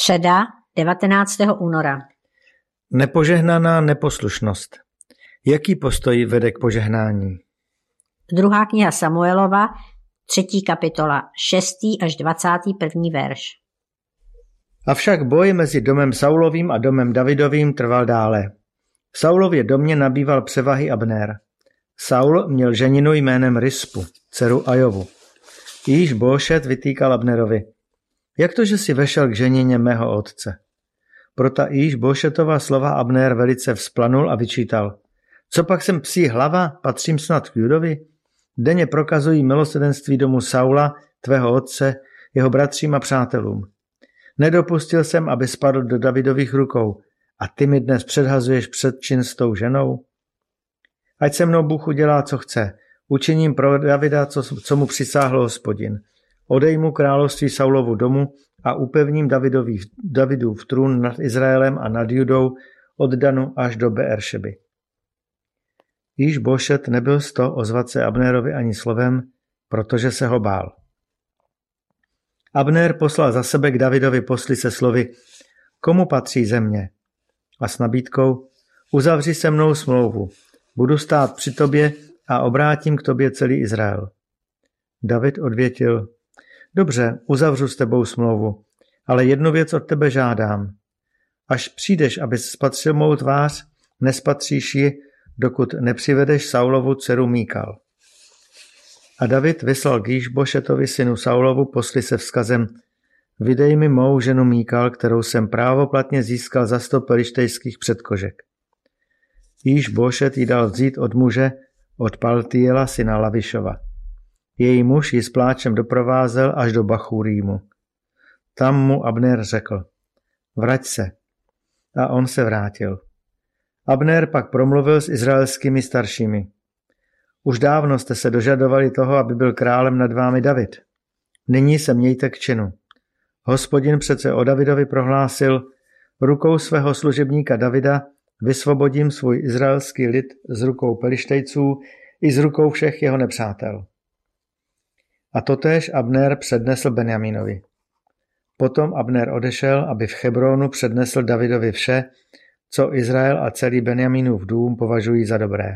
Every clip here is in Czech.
Středa 19. února. Nepožehnaná neposlušnost. Jaký postoj vede k požehnání? Druhá kniha Samuelova, 3. kapitola, 6. až 21. verš. Avšak boj mezi domem Saulovým a domem Davidovým trval dále. V Saulově domě nabýval převahy Abnér. Saul měl ženinu jménem Rispu, dceru Ajovu. Jíž Bóšet vytýkal Abnerovi: Jak to, že si vešel k ženině mého otce? Proto Jíž Bóšetova slova Abnér velice vzplanul a vyčítal: Co pak jsem psí hlava, patřím snad k Judovi? Denně prokazují milosrdenství domu Saula, tvého otce, jeho bratřím a přátelům. Nedopustil jsem, aby spadl do Davidových rukou, a ty mi dnes předhazuješ před čin s tou ženou? Ať se mnou Bůh udělá, co chce. Učiním pro Davida, co mu přisáhl Hospodin. Odejmu království Saulovu domu a upevním Davidův trůn nad Izraelem a nad Judou od Danu až do Beeršeby. Jíž Bóšet nebyl z toho ozvat se Abnérovi ani slovem, protože se ho bál. Abnér poslal za sebe k Davidovi posly se slovy: Komu patří země? A s nabídkou: Uzavři se mnou smlouvu. Budu stát při tobě a obrátím k tobě celý Izrael. David odvětil: Dobře, uzavřu s tebou smlouvu, ale jednu věc od tebe žádám. Až přijdeš, abys spatřil mou tvář, nespatříš ji, dokud nepřivedeš Saulovu dceru Míkal. A David vyslal k Jíšbošetovi synu Saulovu posly se vzkazem: Vydej mi mou ženu Míkal, kterou jsem právoplatně získal za 100 pelištejských předkožek. Jíšbošet jí dal vzít od muže, od Paltiela syna Lavišova. Její muž ji s pláčem doprovázel až do Bachúrímu. Tam mu Abnér řekl: Vrať se. A on se vrátil. Abnér pak promluvil s izraelskými staršími: Už dávno jste se dožadovali toho, aby byl králem nad vámi David. Nyní se mějte k činu. Hospodin přece o Davidovi prohlásil: Rukou svého služebníka Davida vysvobodím svůj izraelský lid z rukou Pelištejců i z rukou všech jeho nepřátel. A totéž Abnér přednesl Benjamínovi. Potom Abnér odešel, aby v Chebronu přednesl Davidovi vše, co Izrael a celý Benjamínův dům považují za dobré.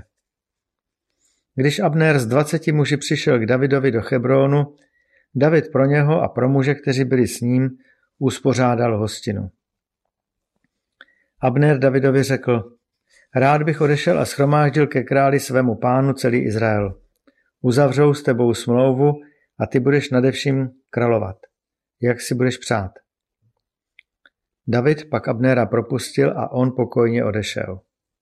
Když Abnér s 20 muži přišel k Davidovi do Chebronu, David pro něho a pro muže, kteří byli s ním, uspořádal hostinu. Abnér Davidovi řekl: Rád bych odešel a shromáždil ke králi svému pánu celý Izrael. Uzavřou s tebou smlouvu a ty budeš nadevším královat, jak si budeš přát. David pak Abnéra propustil a on pokojně odešel.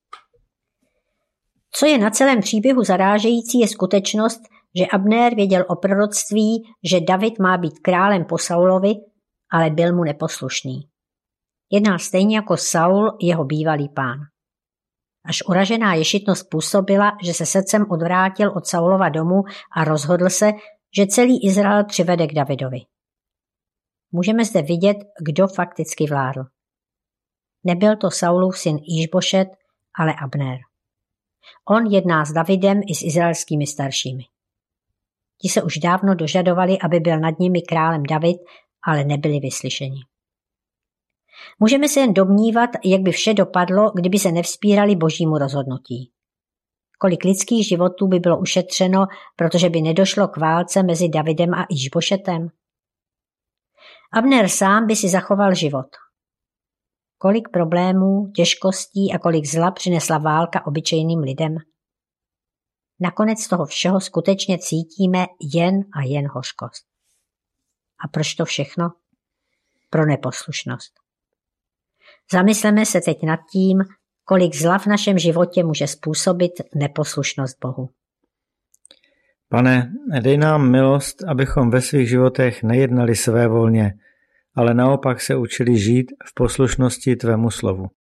Co je na celém příběhu zarážející, je skutečnost, že Abnér věděl o proroctví, že David má být králem po Saulovi, ale byl mu neposlušný. Jednal stejně jako Saul, jeho bývalý pán. Až uražená ješitnost způsobila, že se srdcem odvrátil od Saulova domu a rozhodl se, že celý Izrael přivede k Davidovi. Můžeme zde vidět, kdo fakticky vládl. Nebyl to Saulův syn Jíšbošet, ale Abnér. On jedná s Davidem i s izraelskými staršími. Ti se už dávno dožadovali, aby byl nad nimi králem David, ale nebyli vyslyšeni. Můžeme se jen domnívat, jak by vše dopadlo, kdyby se nevzpírali božímu rozhodnutí. Kolik lidských životů by bylo ušetřeno, protože by nedošlo k válce mezi Davidem a Jíšbošetem? Abnér sám by si zachoval život. Kolik problémů, těžkostí a kolik zla přinesla válka obyčejným lidem? Nakonec z toho všeho skutečně cítíme jen a jen hořkost. A proč to všechno? Pro neposlušnost. Zamysleme se teď nad tím, kolik zla v našem životě může způsobit neposlušnost Bohu. Pane, dej nám milost, abychom ve svých životech nejednali svévolně, ale naopak se učili žít v poslušnosti tvému slovu.